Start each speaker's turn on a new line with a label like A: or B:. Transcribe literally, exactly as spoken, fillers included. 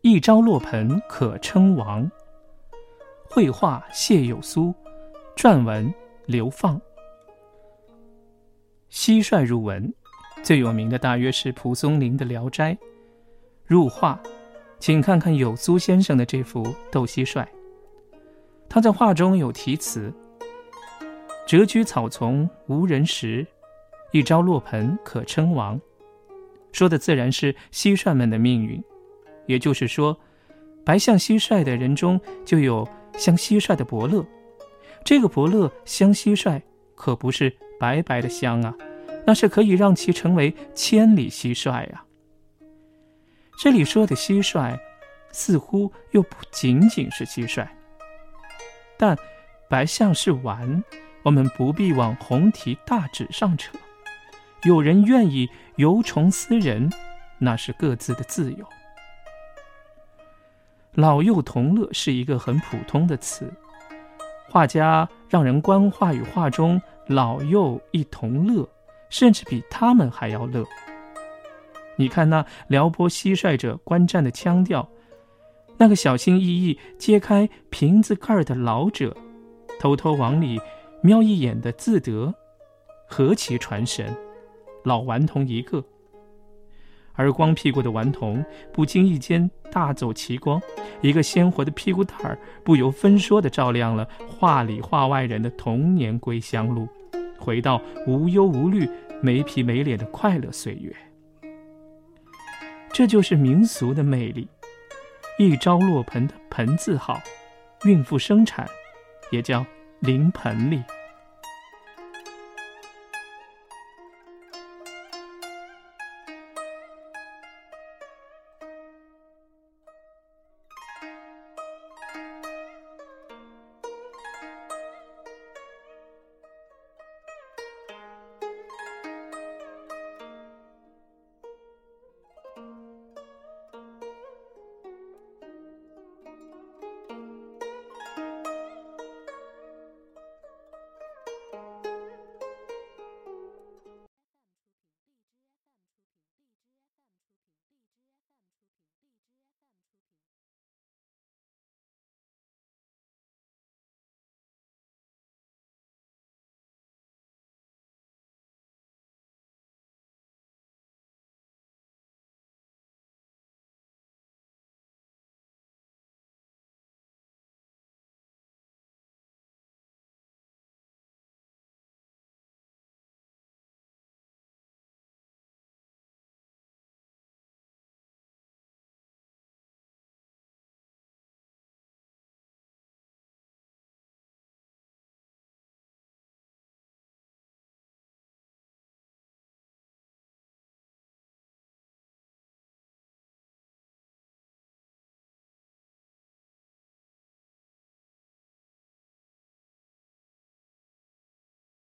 A: 一朝落盆可称王。绘画谢有苏，撰文刘放。蟋蟀入文，最有名的大约是蒲松龄的《聊斋》。入画，请看看有苏先生的这幅《斗蟋蟀》。他在画中有题词：谪居草丛无人识，一朝落盆可称王。说的自然是蟋蟀们的命运，也就是说，白像蟋蟀的人中就有像蟋蟀的伯乐。这个伯乐相蟋蟀可不是白白的相啊，那是可以让其成为千里蟋蟀啊。这里说的蟋蟀似乎又不仅仅是蟋蟀，但白象是丸，我们不必往红题大纸上扯。有人愿意由虫思人，那是各自的自由。老幼同乐是一个很普通的词，画家让人观画与画中老幼一同乐，甚至比他们还要乐。你看那撩拨蟋蟀者观战的腔调，那个小心翼翼揭开瓶子盖的老者，偷偷往里瞄一眼的自得，何其传神！老顽童一个，而光屁股的顽童不经意间大走奇光，一个鲜活的屁股蛋儿不由分说地照亮了画里画外人的童年归乡路，回到无忧无虑、没皮没脸的快乐岁月。这就是民俗的魅力。一朝落盆的盆字号，孕妇生产，也叫临盆里。